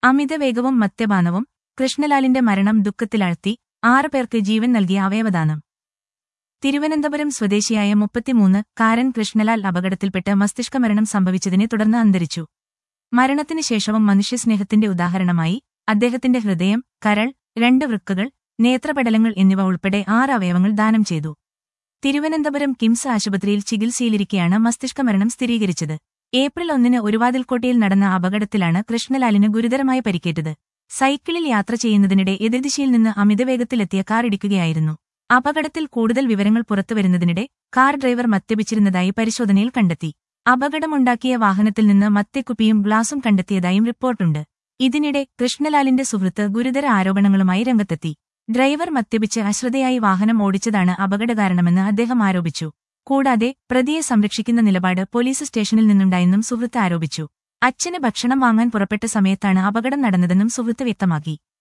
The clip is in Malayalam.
അമിതവേഗവും മദ്യപാനവും കൃഷ്ണലാലിന്റെ മരണം ദുഃഖത്തിലാഴ്ത്തി 6 പേർക്ക് ജീവൻ നൽകിയ അവയവദാനം. തിരുവനന്തപുരം സ്വദേശിയായ 33-കാരൻ കൃഷ്ണലാൽ അപകടത്തിൽപ്പെട്ട് മസ്തിഷ്കമരണം സംഭവിച്ചതിനെ തുടർന്ന് അന്തരിച്ചു. മരണത്തിന് ശേഷവും മനുഷ്യസ്നേഹത്തിന്റെ ഉദാഹരണമായി അദ്ദേഹത്തിന്റെ ഹൃദയം, കരൾ, 2 വൃക്കകൾ, നേത്രപടലങ്ങൾ എന്നിവ ഉൾപ്പെടെ 6 അവയവങ്ങൾ ദാനം ചെയ്തു. തിരുവനന്തപുരം കിംസ് ആശുപത്രിയിൽ ചികിത്സയിലിരിക്കെയാണ് മസ്തിഷ്കമരണം സ്ഥിരീകരിച്ചത്. ഏപ്രിൽ 1-ന് ഒരുവാതിൽക്കോട്ടയിൽ നടന്ന അപകടത്തിലാണ് കൃഷ്ണലാലിന് ഗുരുതരമായി പരിക്കേറ്റത്. സൈക്കിളിൽ യാത്ര ചെയ്യുന്നതിനിടെ എതിർദിശയിൽ നിന്ന് അമിതവേഗത്തിലെത്തിയ കാർ ഇടിക്കുകയായിരുന്നു. അപകടത്തിൽ കൂടുതൽ വിവരങ്ങൾ പുറത്തുവരുന്നതിനിടെ കാർ ഡ്രൈവർ മദ്യപിച്ചിരുന്നതായി പരിശോധനയിൽ കണ്ടെത്തി. അപകടമുണ്ടാക്കിയ വാഹനത്തിൽ നിന്ന് മദ്യക്കുപ്പിയും ഗ്ലാസും കണ്ടെത്തിയതായും റിപ്പോർട്ടുണ്ട്. ഇതിനിടെ കൃഷ്ണലാലിന്റെ സുഹൃത്ത് ഗുരുതര ആരോപണങ്ങളുമായി രംഗത്തെത്തി. ഡ്രൈവർ മദ്യപിച്ച് അശ്രദ്ധയായി വാഹനം ഓടിച്ചതാണ് അപകടകാരണമെന്ന് അദ്ദേഹം ആരോപിച്ചു. കൂടാതെ പ്രതിയെ സംരക്ഷിക്കുന്ന നിലപാട് പോലീസ് സ്റ്റേഷനിൽ നിന്നുണ്ടായെന്നും സുഹൃത്ത് ആരോപിച്ചു. അച്ഛന് ഭക്ഷണം വാങ്ങാൻ പുറപ്പെട്ട സമയത്താണ് അപകടം നടന്നതെന്നും സുഹൃത്ത് വ്യക്തമാക്കി.